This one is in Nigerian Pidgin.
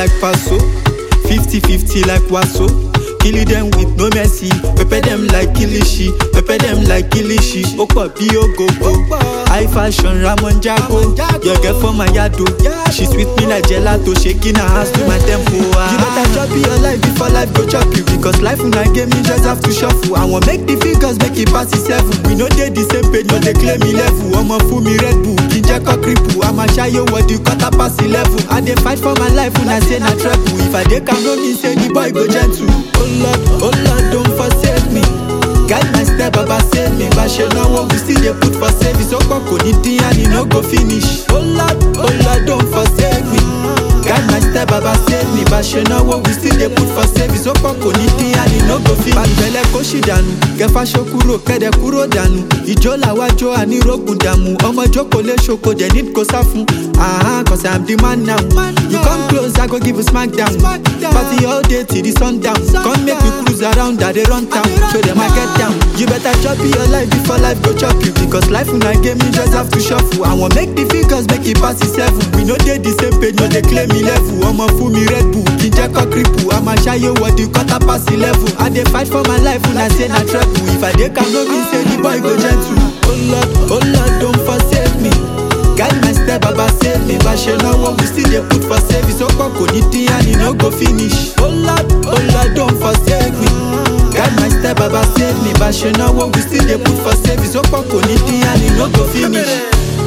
like Paso, 50-50 like Waso. Kill them with no mercy, pepper them like Kilishi, pepper them like Kilishi. Opa Bio go go, high fashion Ramon Jago. Your girl from my yado, she sweet me like gelato, shaking her ass to my tempo. You better chop your life before life go chop you, because life when I game you just have to shuffle. I want make the figures make it pass the 7. We know they the same page, no they claim me level. I'm a fool me Red Bull, Kinja Cripple. I'm a shy yo what you cut up pass the level. I dey fight for my life when I say na treble. If I dey come no me say the boy go gentle. Oh Lord, don't forsake me. Guide my step, Baba save me. But she know what we still they put for service. So Koko Niti and it no go finish. Oh Lord, don't forsake me. Guide my step, Baba save me. But she know what we still they put for service. So Koko Niti and it no go finish. Bele koshi danu, kefa shokuro kede kuro danu. Ijola wajo ani roku damu. Omo joko le shoko de need ko safu. Cause I'm the man now. You come close, I go give you smackdown. Party all day till the sundown. Come make we cruise around, that they run town. Show them I get down. You better chop your life before life go chop you, because life when I game you just have to shuffle. I want make the figures make it pass the 7. We know they the same page, no they claim me level. I'm a fool me Red Bull, Kinja Cripple. I'm a shy yo what you cut up pass the level. I dey fight for my life when I say na treble. If I dey come no me say the boy go gentle. Oh Lord, don't forsake me. Guide my step, Baba save me. But she know what we still they put for service. So Koko Niti and it no go finish. Oh Lord, don't forsake me. Guide my step, Baba save me. But she know what we still they put for service. So Koko Niti and it no go finish.